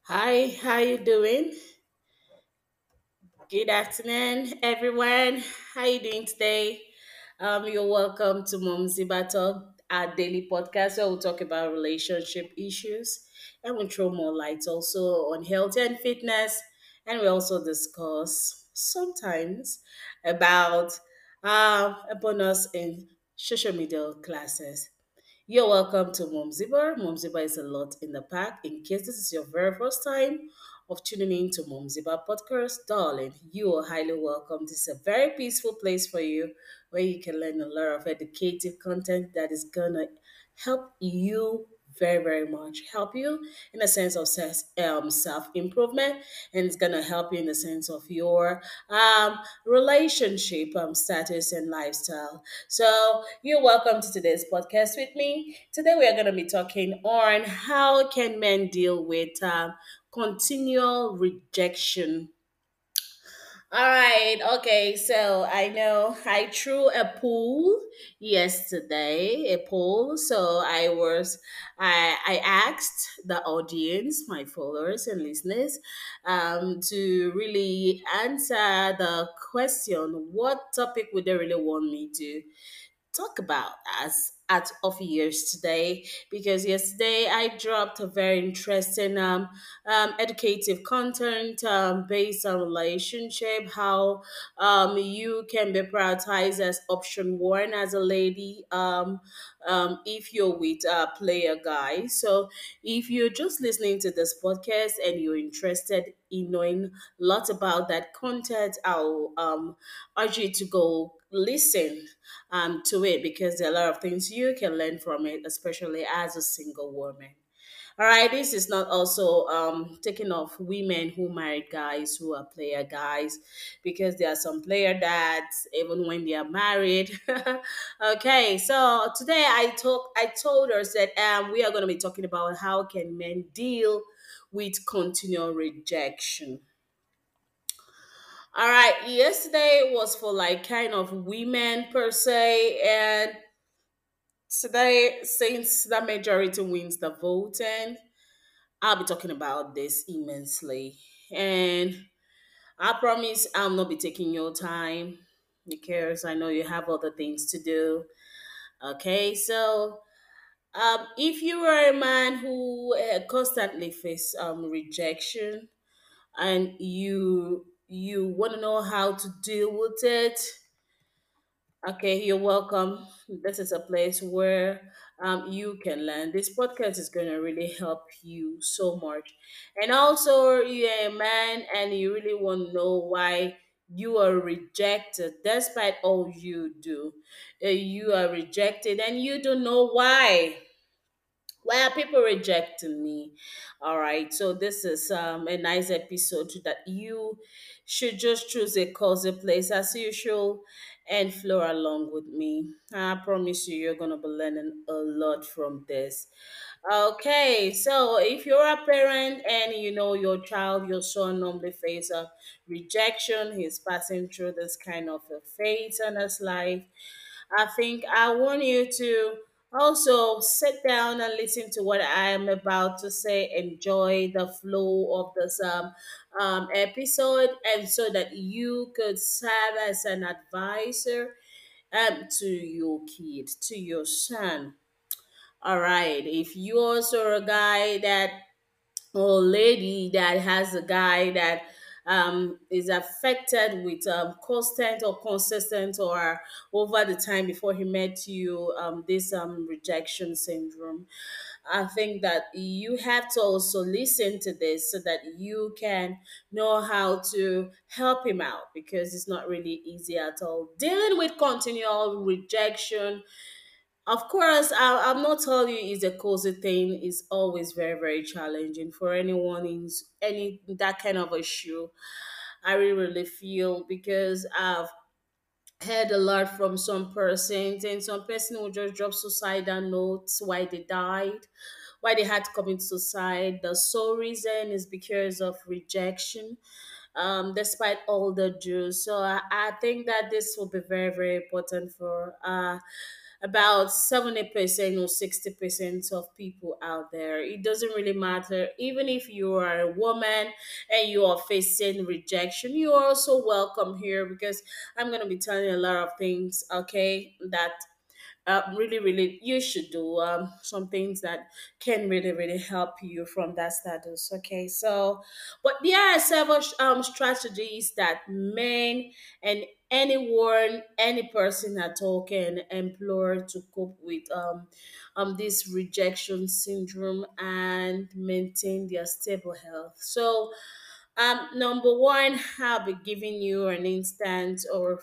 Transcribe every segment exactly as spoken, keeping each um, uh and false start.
Hi, how you doing? Good afternoon, everyone. How you doing today? Um, you're welcome to Mom's Battle, our daily podcast where we talk about relationship issues and we throw more light also on health and fitness, and we also discuss sometimes about um a bonus in social media classes. You're welcome to Mom Ziba. Mom Ziba is a lot in the pack. In case this is your very first time of tuning in to Mom Ziba podcast, darling, you are highly welcome. This is a very peaceful place for you where you can learn a lot of educative content that is gonna help you very very much help you in a sense of ses- um, self-improvement, and it's going to help you in the sense of your um, relationship um, status and lifestyle. So you're welcome to today's podcast with me. Today we are going to be talking on how can men deal with um, continual rejection. All right. Okay. So I know I threw a poll yesterday, a poll. So I was, I, I asked the audience, my followers and listeners, um, to really answer the question: what topic would they really want me to talk about as at of years today? Because yesterday I dropped a very interesting um, um educative content um, based on relationship, how um you can be prioritized as option one as a lady um um if you're with a player guy. So if you're just listening to this podcast and you're interested in knowing lots about that content, I'll um urge you to go listen um, to it, because there are a lot of things you can learn from it, especially as a single woman. All right, this is not also um, taking off women who married guys who are player guys, because there are some player dads even when they are married. Okay, so today I talk I told us that um, we are going to be talking about how can men deal with continual rejection. All right, yesterday was for like kind of women per se, and today, since the majority wins the voting, I'll be talking about this immensely. And I promise I'll not be taking your time because I know you have other things to do. Okay, so um, if you are a man who uh, constantly face um, rejection and you you want to know how to deal with it, okay, you're welcome. This is a place where um, you can learn. This podcast is going to really help you so much. And also, you're a man and you really want to know why you are rejected despite all you do. Uh, you are rejected and you don't know why. Why are people rejecting me? All right, so this is um, a nice episode that you should just choose a cozy place as usual and flow along with me. I promise you, you're gonna be learning a lot from this. Okay, so if you're a parent and you know your child, your son normally face a rejection, he's passing through this kind of a phase in his life. I think I want you to also sit down and listen to what I am about to say. Enjoy the flow of this um, um, episode, and so that you could serve as an advisor um, to your kid, to your son. All right. If you also are a guy that or lady that has a guy that um, is affected with um, constant or consistent or over the time before he met you, um, this um, rejection syndrome, I think that you have to also listen to this so that you can know how to help him out, because it's not really easy at all. Dealing with continual rejection, of course, I, I'm not telling you it's a cozy thing. It's always very, very challenging for anyone in s- any that kind of issue. I really, really feel, because I've heard a lot from some persons, and some person will just drop suicidal notes why they died, why they had to commit suicide. The sole reason is because of rejection, um, despite all the do. So I, I think that this will be very, very important for uh about seventy percent or sixty percent of people out there. It doesn't really matter. Even if you are a woman and you are facing rejection, you are also welcome here, because I'm going to be telling you a lot of things, okay, that uh, really, really, you should do um, some things that can really, really help you from that status. Okay, so, but there are several um, strategies that men and anyone, any person at all can employ to cope with um, um, this rejection syndrome and maintain their stable health. So, um, number one, I'll be giving you an instance, or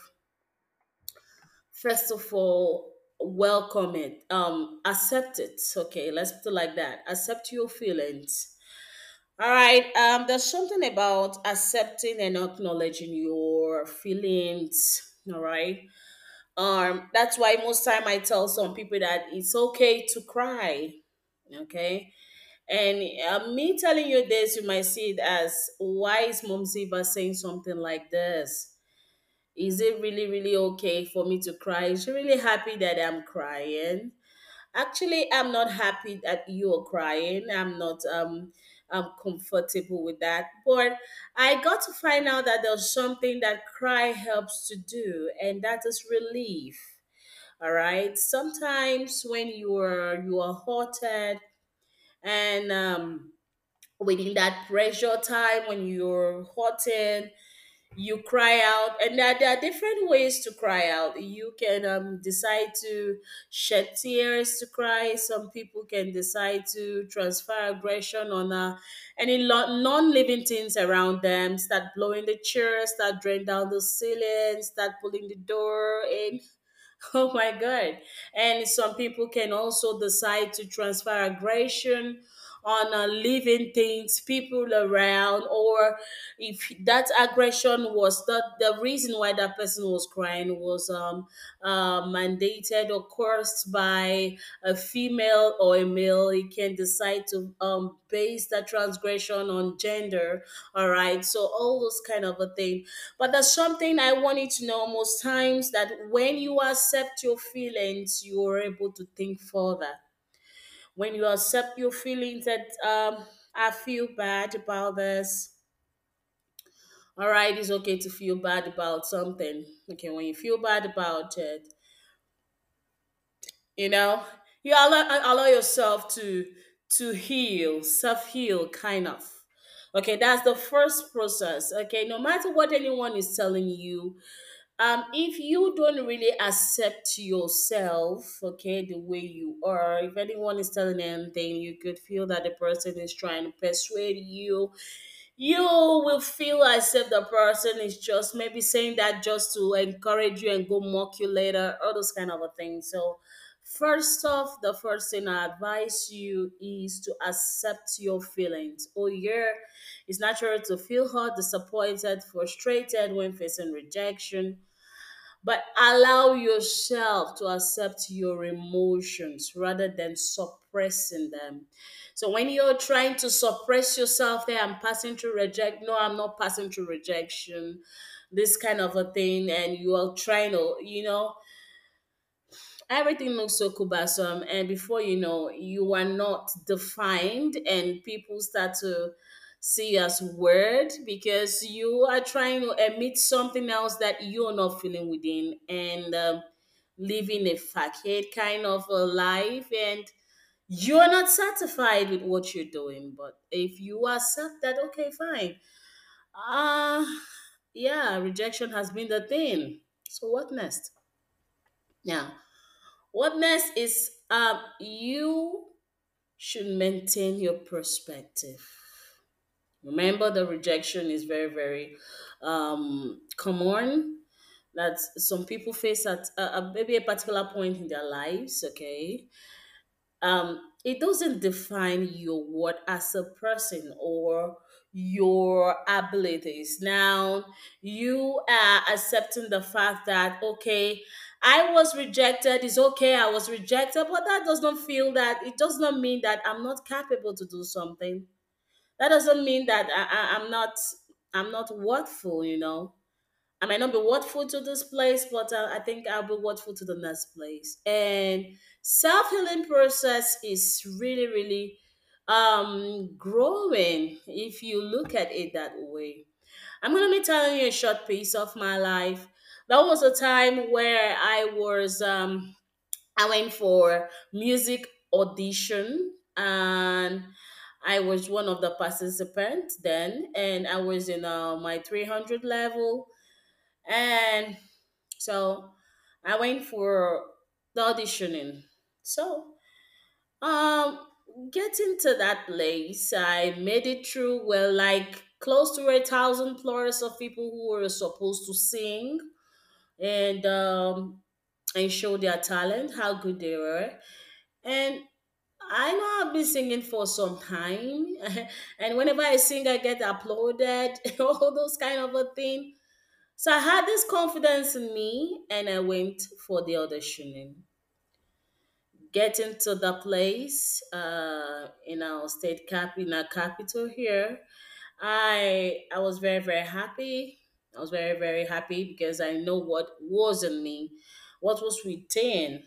first of all, welcome it, um accept it. Okay, let's put it like that. Accept your feelings. All right, um there's something about accepting and acknowledging your feelings. All right, um that's why most time I tell some people that it's okay to cry. Okay, and uh, me telling you this, you might see it as, why is Mom Ziba saying something like this? Is it really, really okay for me to cry? Is she really happy that I'm crying? Actually, I'm not happy that you're crying. I'm not um I'm comfortable with that. But I got to find out that there's something that cry helps to do, and that is relief. All right. Sometimes when you are you are hurted, and um within that pressure time when you're hurting, you cry out, and there, there are different ways to cry out. You can um, decide to shed tears to cry. Some people can decide to transfer aggression on uh, any lo- non-living things around them, start blowing the chairs, start draining down the ceiling, start pulling the door in. Oh my God. And some people can also decide to transfer aggression on uh, living things, people around, or if that aggression was that the reason why that person was crying was um, uh, mandated or cursed by a female or a male, he can decide to um, base that transgression on gender. All right. So all those kind of a thing. But there's something I want you to know most times, that when you accept your feelings, you are able to think further. When you accept your feelings that um, I feel bad about this. All right, it's okay to feel bad about something. Okay, when you feel bad about it, you know, you allow, allow yourself to to heal, self heal, kind of. Okay, that's the first process. Okay, no matter what anyone is telling you, um if you don't really accept yourself, okay, the way you are, if anyone is telling anything, you could feel that the person is trying to persuade you, you will feel as if the person is just maybe saying that just to encourage you and go mock you later, all those kind of a thing. So first off, the first thing I advise you is to accept your feelings. Oh yeah, it's natural to feel hurt, disappointed, frustrated when facing rejection, but allow yourself to accept your emotions rather than suppressing them. So when you're trying to suppress yourself, there, I'm passing through reject. No, I'm not passing through rejection. This kind of a thing, and you are trying to, you know, everything looks so cumbersome, and before you know, you are not defined, and people start to see you as weird because you are trying to emit something else that you're not feeling within, and um, living a facade kind of a life, and you're not satisfied with what you're doing. But if you accept that, okay, fine, uh yeah, rejection has been the thing, so what next? Now, what next is, um you should maintain your perspective. Remember, the rejection is very, very um common, that some people face at uh, uh, maybe a particular point in their lives. Okay, um it doesn't define your worth as a person or your abilities. Now you are accepting the fact that, okay, I was rejected, it's okay, I was rejected, but that does not feel that, it does not mean that I'm not capable to do something. That doesn't mean that I, I, i'm not I'm not worthful, you know. I might not be worthful to this place, but uh, I think I'll be worthful to the next place. And self healing process is really, really um growing if you look at it that way. I'm gonna be telling you a short piece of my life. That was a time where I was um I went for music audition, and I was one of the participants then, and I was in uh, my three hundred level, and so I went for the auditioning. So um getting to that place, I made it through. Well, like close to a thousand plus of people who were supposed to sing and um and show their talent, how good they were. And I know I've been singing for some time, and whenever I sing, I get applauded, all those kind of a thing. So I had this confidence in me, and I went for the auditioning. Getting to the place uh, in our state cap in our capital here, I I was very very happy. I was very very happy because I know what was in me, what was within.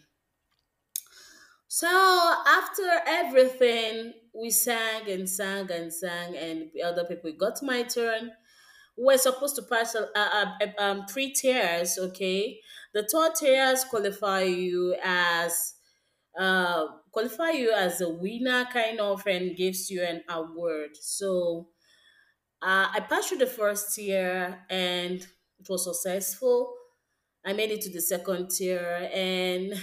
So after everything, we sang and sang and sang, and the other people it got my turn. We're supposed to pass uh, uh, uh, um, three tiers, okay? The third tiers qualify you as uh, qualify you as a winner, kind of, and gives you an award. So uh, I passed through the first tier, and it was successful. I made it to the second tier, and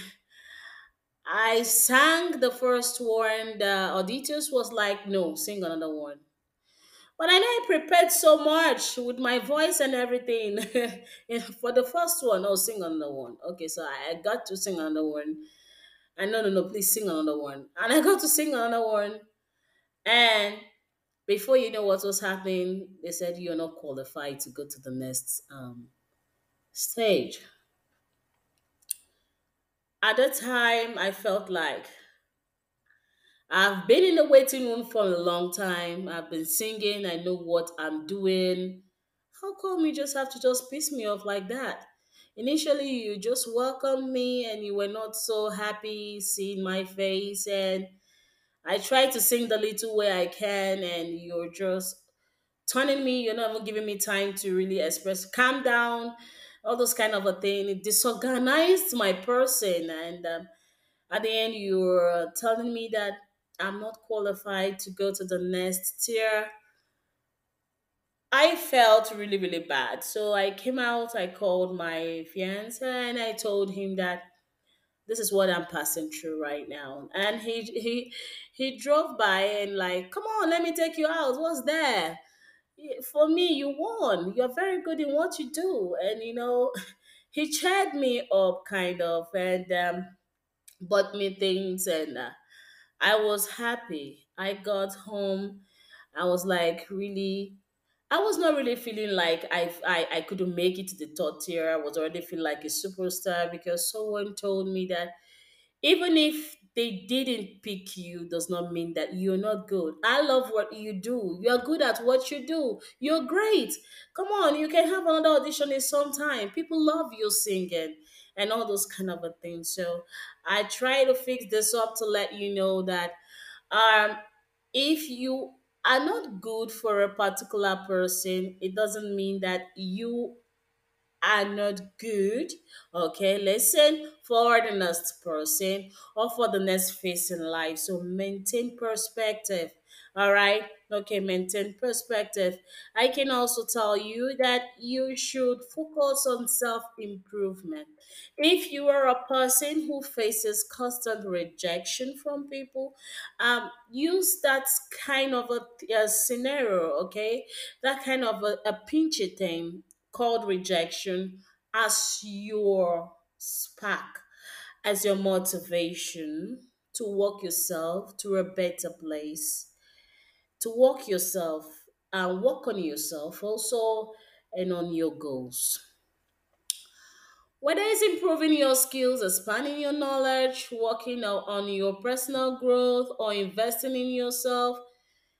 I sang the first one. The auditors was like, "No, sing another one." But I know I prepared so much with my voice and everything. And for the first one, I'll sing another one. Okay, so I I got to sing another one. And no, no, no, please sing another one. And I got to sing another one. And before you know what was happening, they said you're not qualified to go to the next um, stage. At that time, I felt like I've been in the waiting room for a long time. I've been singing. I know what I'm doing. How come you just have to just piss me off like that? Initially, you just welcomed me and you were not so happy seeing my face. And I try to sing the little way I can, and you're just turning me. You're not even giving me time to really express. Calm down, all those kind of a thing. It disorganized my person, and um, at the end, you're telling me that I'm not qualified to go to the next tier. I felt really, really bad. So I came out, I called my fiance, and I told him that this is what I'm passing through right now. And he he he drove by and like, come on, let me take you out. What's there? For me, you won. You're very good in what you do. And you know, he cheered me up kind of and um, bought me things, and uh, I was happy. I got home. I was like really I was not really feeling like I, I I couldn't make it to the third tier. I was already feeling like a superstar because someone told me that even if they didn't pick you does not mean that you're not good. I love what you do. You're good at what you do. You're great. Come on, you can have another audition in some time. People love you singing and all those kind of a things. So I try to fix this up to let you know that um if you are not good for a particular person, it doesn't mean that you are not good. Okay, listen for the next person or for the next phase in life. So maintain perspective. All right. Okay, maintain perspective. I can also tell you that you should focus on self improvement. If you are a person who faces constant rejection from people, um, use that kind of a, a scenario, okay? That kind of a, a pinchy thing called rejection as your spark, as your motivation to walk yourself to a better place, to walk yourself and work on yourself also and on your goals. Whether it's improving your skills, expanding your knowledge, working on on your personal growth, or investing in yourself,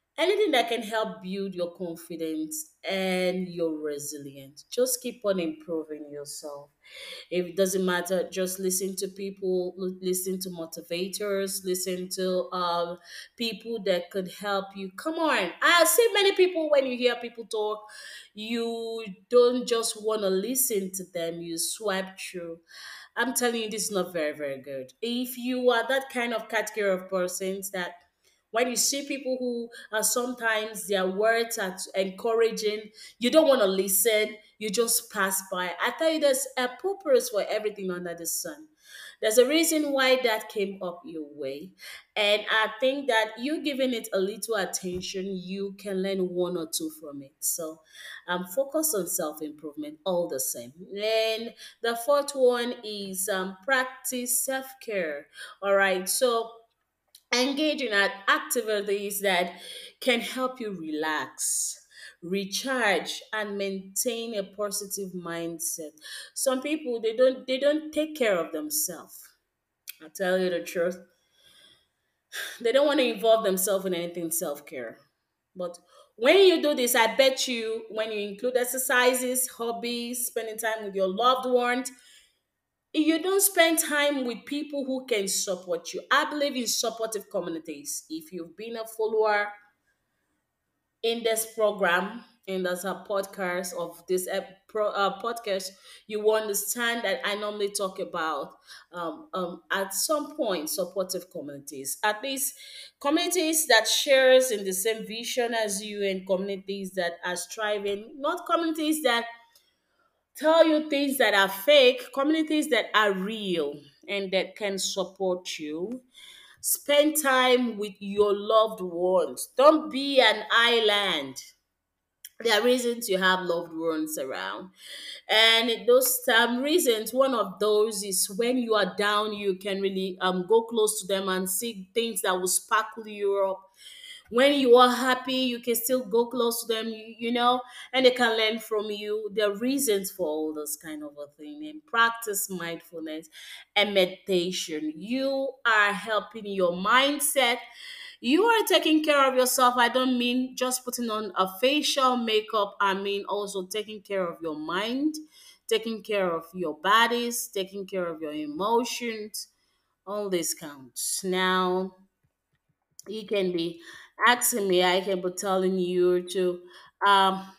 Anything that can help build your confidence and your resilience. Just keep on improving yourself. If it doesn't matter, just listen to people, l- listen to motivators, listen to um, people that could help you. Come on. I see many people when you hear people talk, you don't just want to listen to them, you swipe through. I'm telling you, this is not very, very good. If you are that kind of category of persons that when you see people who are sometimes their words are encouraging, you don't want to listen, you just pass by. I tell you, there's a purpose for everything under the sun. There's a reason why that came up your way. And I think that you giving it a little attention, you can learn one or two from it. So um, focus on self improvement all the same. And the fourth one is um, practice self care. All right. So engage in act- activities that can help you relax, recharge, and maintain a positive mindset. Some people they don't they don't take care of themselves. I tell you the truth. They don't want to involve themselves in anything self-care. But when you do this, I bet you when you include exercises, hobbies, spending time with your loved ones, you don't spend time with people who can support you. I believe in supportive communities. If you've been a follower in this program, and there's a podcast of this ep- pro, uh, podcast, you will understand that I normally talk about um, um, at some point supportive communities, at least communities that shares in the same vision as you, and communities that are striving, not communities that tell you things that are fake, communities that are real and that can support you. Spend time with your loved ones. Don't be an island. There are reasons you have loved ones around. And those um, reasons, one of those is when you are down, you can really um, go close to them and see things that will sparkle you up. When you are happy, you can still go close to them, you, you know, and they can learn from you. There are reasons for all this kind of a thing. And practice mindfulness and meditation. You are helping your mindset. You are taking care of yourself. I don't mean just putting on a facial makeup. I mean also taking care of your mind, taking care of your bodies, taking care of your emotions. All this counts. Now, you can be asking me, I can be telling you to um,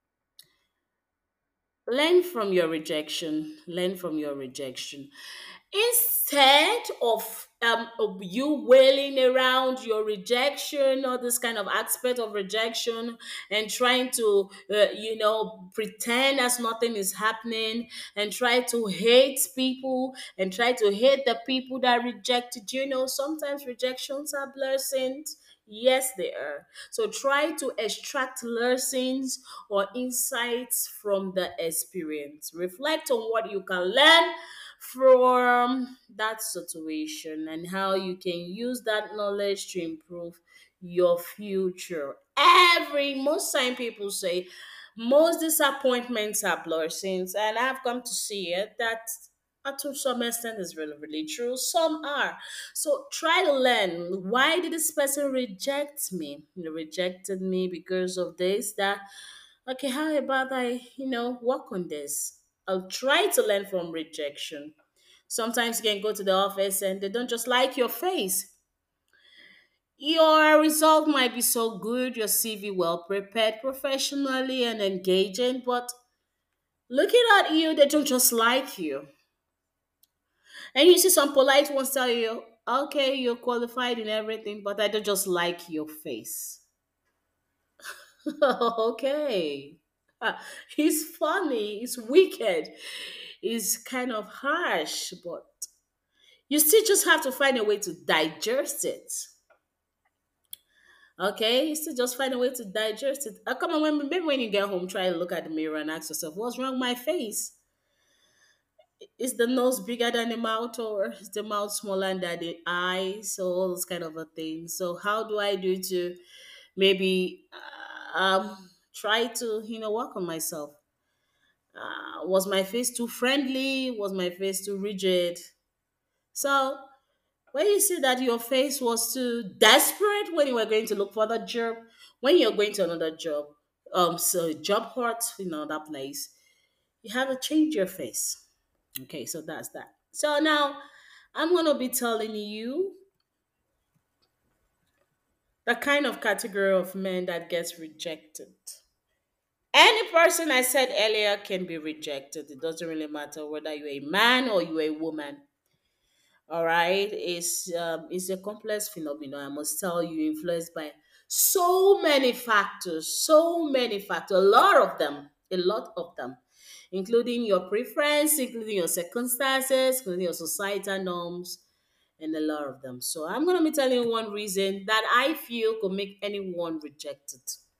learn from your rejection. Learn from your rejection. Instead of um of you wailing around your rejection or this kind of aspect of rejection and trying to uh, you know pretend as nothing is happening and try to hate people and try to hate the people that rejected you, you know sometimes rejections are blessings. Yes, they are. So try to extract lessons or insights from the experience. Reflect on what you can learn from that situation and how you can use that knowledge to improve your future. Every most time people say most disappointments are blessings, and I've come to see it that uh, to some extent is really really true. Some are. So try to learn, why did this person reject me? They rejected me because of this, that. Okay, how about I, you know, work on this? I'll try to learn from rejection. Sometimes you can go to the office and they don't just like your face. Your result might be so good, your C V well prepared professionally and engaging, but looking at you, they don't just like you. And you see some polite ones tell you, okay, you're qualified in everything, but I don't just like your face. Okay. Ah, he's funny, he's wicked, he's kind of harsh, but you still just have to find a way to digest it. Okay, you still just find a way to digest it. Uh, come on, when, maybe when you get home, try to look at the mirror and ask yourself, what's wrong with my face? Is the nose bigger than the mouth, or is the mouth smaller than the eyes? So all those kind of a thing. So how do I do to maybe uh, um try to you know work on myself? Uh, was my face too friendly? Was my face too rigid? So when you see that your face was too desperate when you were going to look for the job, when you're going to another job, um, so job hot in another place, you have to change your face. Okay, so that's that. So now I'm gonna be telling you the kind of category of men that gets rejected. Any person I said earlier can be rejected. It doesn't really matter whether you're a man or you're a woman. All right, it's um, it's a complex phenomenon. I must tell you, influenced by so many factors, so many factors, a lot of them, a lot of them, including your preference, including your circumstances, including your societal norms, and a lot of them. So I'm gonna be telling you one reason that I feel could make anyone rejected.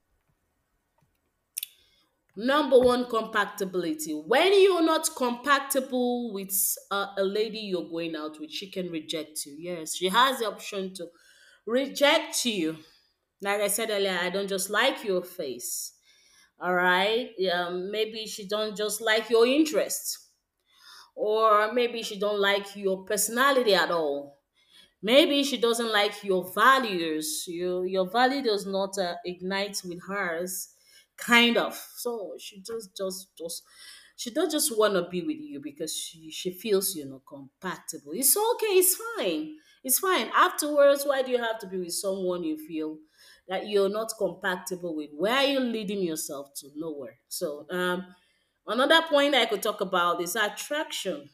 Number one, compatibility. When you're not compatible with uh, a lady you're going out with, she can reject you. Yes, she has the option to reject you. Like I said earlier, I don't just like your face. All right. Um, maybe she don't just like your interests, or maybe she don't like your personality at all. Maybe she doesn't like your values. Your your value does not uh, ignite with hers, kind of. So she just just just she don't just want to be with you because she, she feels you're not compatible. It's okay. It's fine. It's fine. Afterwards, why do you have to be with someone you feel that you're not compatible with? Where are you leading yourself to? Nowhere. So um, another point I could talk about is attraction.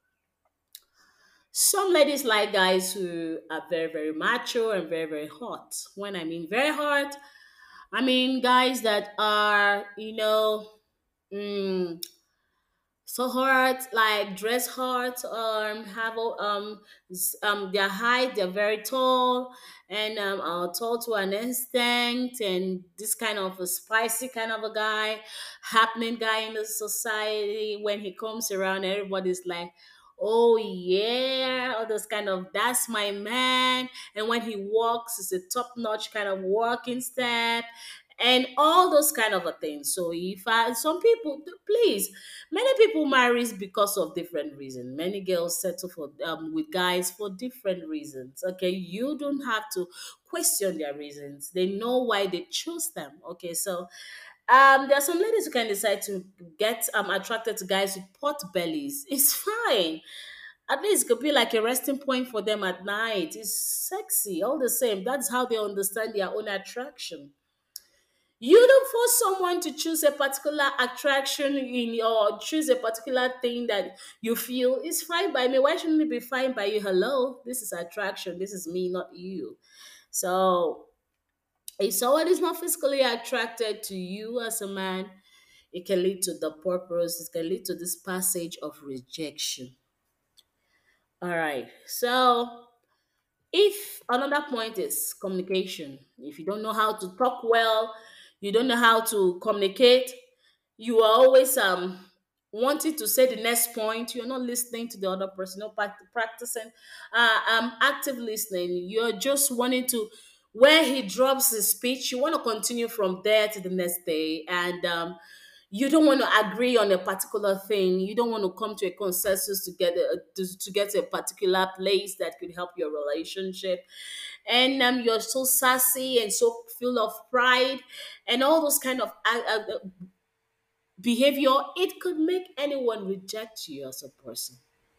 Some ladies like guys who are very, very macho and very, very hot. When I mean very hot, I mean guys that are, you know, mm, so hot, like dress hot, um, have a- um, s- um, their height, they're very tall, and um, are tall to an instinct, and this kind of a spicy kind of a guy, happening guy in the society. When he comes around, everybody's like, "Oh yeah," all those kind of, "That's my man." And when he walks, it's a top notch kind of walking step. And all those kind of a thing. So if I, some people, please, many people marries because of different reasons. Many girls settle for um, with guys for different reasons. Okay, you don't have to question their reasons. They know why they chose them. Okay, so um, there are some ladies who can decide to get um attracted to guys with pot bellies. It's fine. At least it could be like a resting point for them at night. It's sexy, all the same. That's how they understand their own attraction. You don't force someone to choose a particular attraction in or choose a particular thing that you feel is fine by me. Why shouldn't it be fine by you? Hello, this is attraction. This is me, not you. So if someone is not physically attracted to you as a man, it can lead to the purpose, it can lead to this passage of rejection. All right. So if another point is communication, if you don't know how to talk well, you don't know how to communicate, you are always um wanting to say the next point, you're not listening to the other person, not prac- practicing uh, um active listening. You're just wanting to, where he drops his speech, you want to continue from there to the next day. And um you don't want to agree on a particular thing. You don't want to come to a consensus to get a, to, to get to a particular place that could help your relationship. And um, you're so sassy and so full of pride and all those kind of uh, uh, behavior. It could make anyone reject you as a person.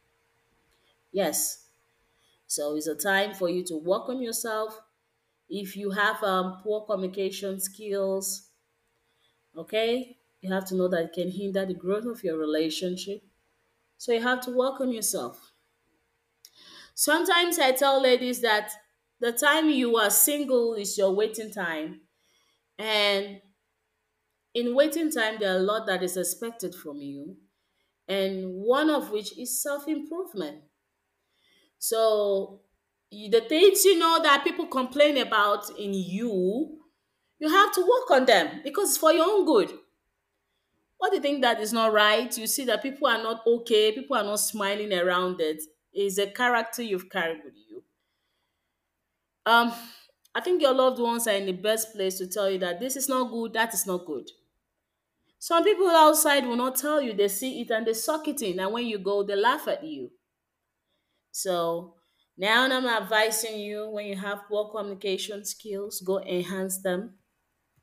Yes. So it's a time for you to work on yourself. If you have um, poor communication skills, okay, you have to know that it can hinder the growth of your relationship. So you have to work on yourself. Sometimes I tell ladies that the time you are single is your waiting time. And in waiting time, there are a lot that is expected from you. And one of which is self improvement. So you- the things you know that people complain about in you, you have to work on them because it's for your own good. What do you think that is not right? You see that people are not okay, people are not smiling around it. Is a character you've carried with you. Um, I think your loved ones are in the best place to tell you that this is not good, that is not good. Some people outside will not tell you, they see it and they suck it in, and when you go, they laugh at you. So now I'm advising you, when you have poor communication skills, go enhance them.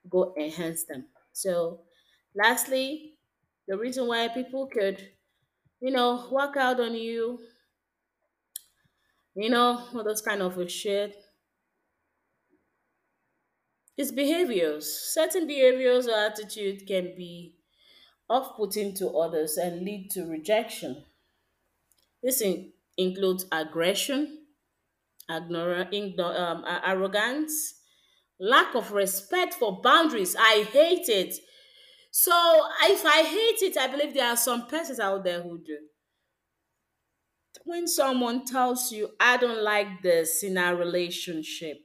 go enhance them. So, lastly, the reason why people could, you know, work out on you, you know, all those kind of a shit, is behaviors. Certain behaviors or attitude can be off putting to others and lead to rejection. This in- includes aggression, ignora- igno- um, a- arrogance, lack of respect for boundaries. I hate it. So if I hate it, I believe there are some persons out there who do. When someone tells you, I don't like this in our relationship,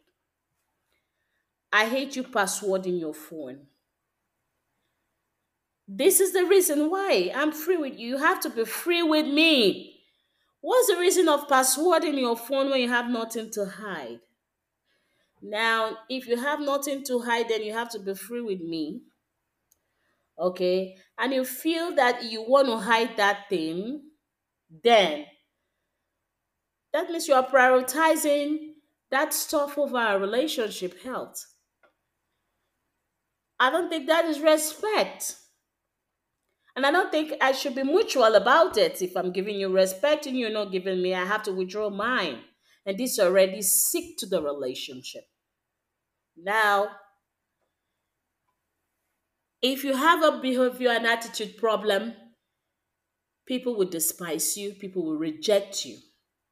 I hate you passwording your phone. This is the reason why I'm free with you. You have to be free with me. What's the reason of passwording your phone when you have nothing to hide? Now, if you have nothing to hide, then you have to be free with me. Okay. And you feel that you want to hide that thing, then that means you are prioritizing that stuff over our relationship health. I don't think that is respect. And I don't think I should be mutual about it. If I'm giving you respect and you're not giving me, I have to withdraw mine. And this already sick to the relationship. Now, if you have a behavior and attitude problem, people will despise you, people will reject you.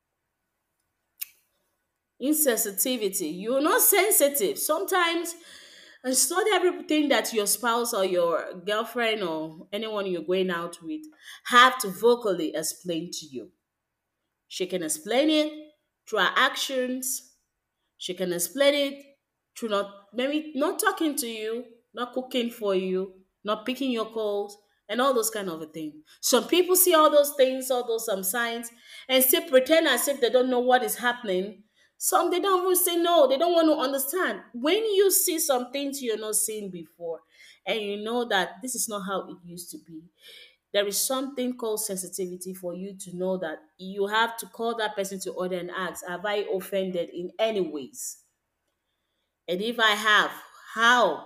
Insensitivity, you're not sensitive. Sometimes it's not everything that your spouse or your girlfriend or anyone you're going out with have to vocally explain to you. She can explain it through her actions. She can explain it through not maybe not talking to you, not cooking for you, not picking your calls, and all those kind of a thing. Some people see all those things, all those some signs, and still pretend as if they don't know what is happening. Some they don't even say no, they don't want to understand. When you see some things you're not seeing before, and you know that this is not how it used to be, there is something called sensitivity for you to know that you have to call that person to order and ask, have I offended in any ways? And if I have, how?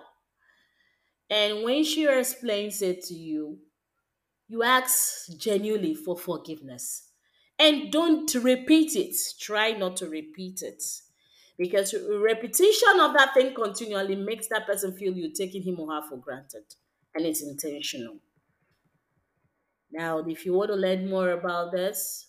And when she explains it to you, you ask genuinely for forgiveness. And don't repeat it. Try not to repeat it. Because repetition of that thing continually makes that person feel you're taking him or her for granted. And it's intentional. Now, if you want to learn more about this,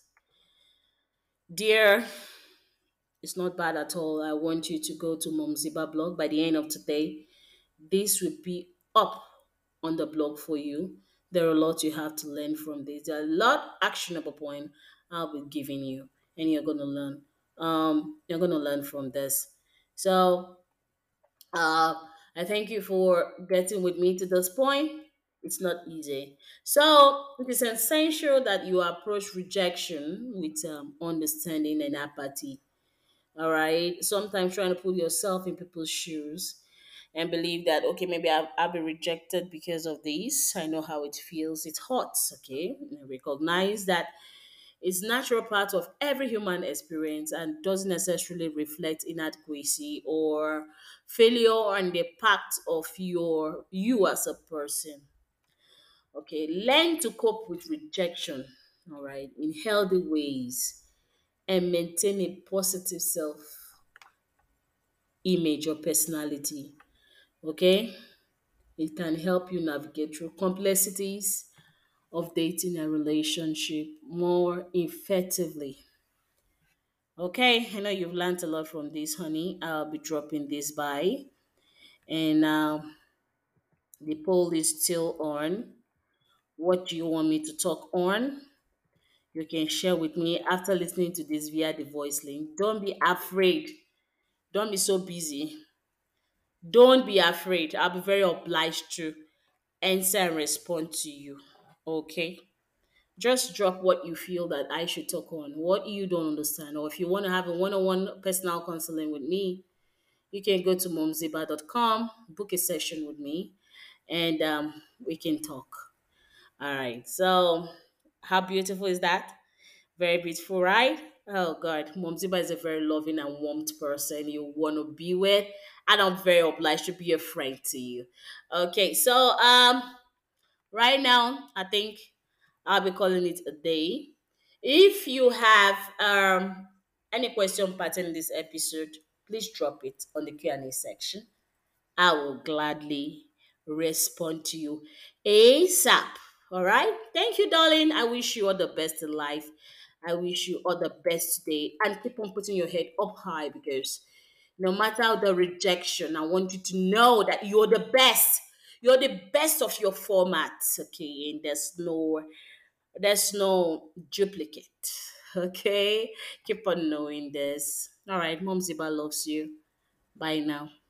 dear, it's not bad at all. I want you to go to Momziba blog. By the end of today, this will be up on the blog for you. There are a lot you have to learn from this. There are a lot actionable point I'll be giving you, and you're gonna learn. Um, you're gonna learn from this. So, uh, I thank you for getting with me to this point. It's not easy. So, it is essential that you approach rejection with um, understanding and apathy. All right. Sometimes trying to put yourself in people's shoes and believe that, okay, maybe I've, I've been rejected because of this. I know how it feels. It hurts. Okay. And recognize that it's natural part of every human experience and doesn't necessarily reflect inadequacy or failure on the part of your you as a person. Okay. Learn to cope with rejection. All right. In healthy ways and maintain a positive self image or personality. Okay, it can help you navigate through complexities of dating and relationship more effectively. Okay, I know you've learned a lot from this, honey. I'll be dropping this by, and um, the poll is still on. What do you want me to talk on? You can share with me after listening to this via the voice link. Don't be afraid. Don't be so busy. Don't be afraid. I'll be very obliged to answer and respond to you. Okay? Just drop what you feel that I should talk on, what you don't understand. Or if you want to have a one on one personal counseling with me, you can go to momziba dot com, book a session with me, and um, we can talk. All right. So, how beautiful is that? Very beautiful, right? Oh God, Momziba is a very loving and warm person you want to be with. I'm not very obliged to be a friend to you. Okay, so um, right now I think I'll be calling it a day. If you have um any question pertaining this episode, please drop it on the Q and A section. I will gladly respond to you ASAP. All right. Thank you, darling. I wish you all the best in life. I wish you all the best today. And keep on putting your head up high because no matter the rejection, I want you to know that you're the best. You're the best of your format. Okay. And there's no there's no duplicate. Okay. Keep on knowing this. All right. Mom Ziba loves you. Bye now.